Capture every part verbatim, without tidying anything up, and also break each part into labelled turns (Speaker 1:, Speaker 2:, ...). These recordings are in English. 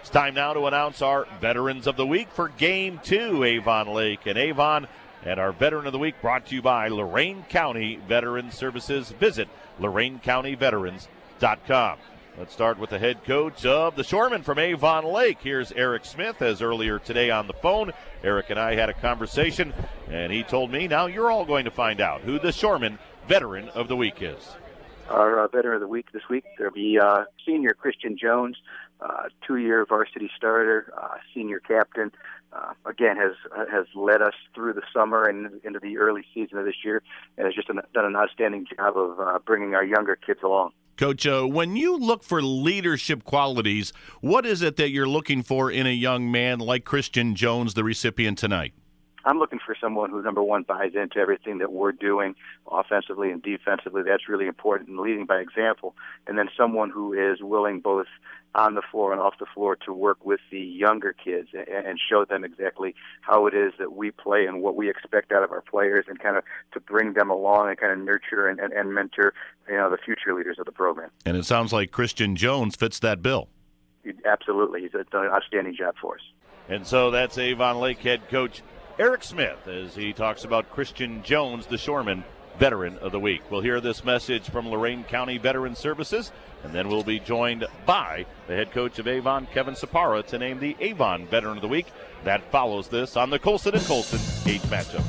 Speaker 1: It's time now to announce our Veterans of the Week for Game two, Avon Lake and Avon. And our Veteran of the Week brought to you by Lorain County Veteran Services. Visit Lorain County Veterans dot com. Let's start with the head coach of the Shoremen from Avon Lake. Here's Eric Smith, as earlier today on the phone. Eric and I had a conversation, and he told me now you're all going to find out who the Shoreman Veteran of the Week is.
Speaker 2: Our uh, Veteran of the Week this week, there'll be uh, senior Christian Jones, uh, two-year varsity starter, uh, senior captain. Uh, again, has has led us through the summer and into the early season of this year, and has just done an outstanding job of uh, bringing our younger kids along.
Speaker 1: Coach, uh, when you look for leadership qualities, what is it that you're looking for in a young man like Christian Jones, the recipient tonight?
Speaker 2: I'm looking for someone who, number one, buys into everything that we're doing offensively and defensively. That's really important, and leading by example. And then someone who is willing both on the floor and off the floor to work with the younger kids and show them exactly how it is that we play and what we expect out of our players, and kind of to bring them along and kind of nurture and, and, and mentor, you know, the future leaders of the program.
Speaker 1: And it sounds like Christian Jones fits that bill.
Speaker 2: Absolutely. He's done an outstanding job for us. And
Speaker 1: so that's Avon Lake head coach Eric Smith as he talks about Christian Jones, the Shoreman Veteran of the Week. We'll hear this message from Lorain County Veteran Services, and then we'll be joined by the head coach of Avon, Kevin Sapara, to name the Avon Veteran of the Week. That follows this on the Colson and Colson eight matchup.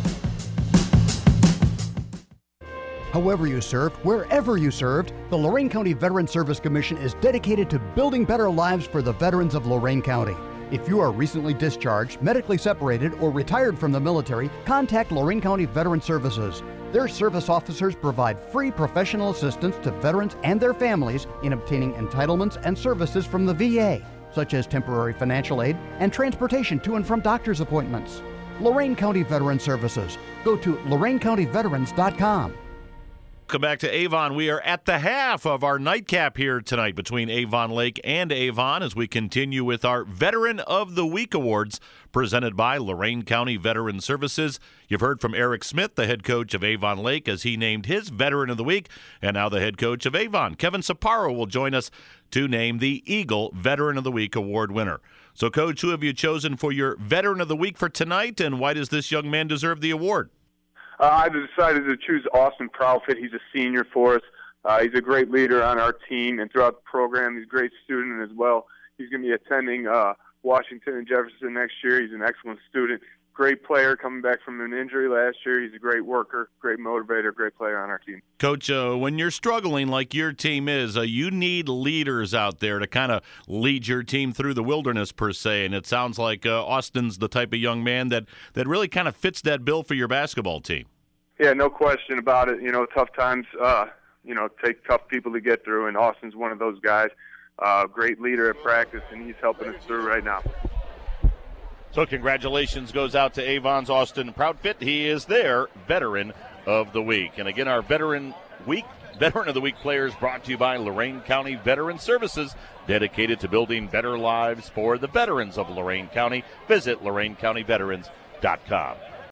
Speaker 3: However you served, wherever you served, the Lorain County Veteran Service Commission is dedicated to building better lives for the veterans of Lorain County. If you are recently discharged, medically separated, or retired from the military, contact Lorain County Veteran Services. Their service officers provide free professional assistance to veterans and their families in obtaining entitlements and services from the V A, such as temporary financial aid and transportation to and from doctor's appointments. Lorain County Veteran Services. Go to Lorain County Veterans dot com.
Speaker 1: Welcome back to Avon. We are at the half of our nightcap here tonight between Avon Lake and Avon as we continue with our Veteran of the Week Awards presented by Lorain County Veteran Services. You've heard from Eric Smith, the head coach of Avon Lake, as he named his Veteran of the Week, and now the head coach of Avon, Kevin Sapara, will join us to name the Eagle Veteran of the Week Award winner. So, Coach, who have you chosen for your Veteran of the Week for tonight, and why does this young man deserve the award?
Speaker 4: Uh, I decided to choose Austin Proudfit. He's a senior for us. Uh, he's a great leader on our team and throughout the program. He's a great student as well. He's going to be attending uh, Washington and Jefferson next year. He's an excellent student. Great player coming back from an injury last year. He's a great worker, great motivator, great player on our team.
Speaker 1: Coach, uh, when you're struggling like your team is, uh, you need leaders out there to kind of lead your team through the wilderness, per se. And it sounds like uh, Austin's the type of young man that, that really kind of fits that bill for your basketball team.
Speaker 4: Yeah, no question about it. You know, tough times, uh, you know, take tough people to get through, and Austin's one of those guys. Uh, great leader at practice, and he's helping us through right now.
Speaker 1: So congratulations goes out to Avon's Austin Proudfit. He is their Veteran of the Week. And again, our Veteran Week, Veteran of the Week players brought to you by Lorain County Veteran Services, dedicated to building better lives for the veterans of Lorain County. Visit Lorain County Veterans dot com.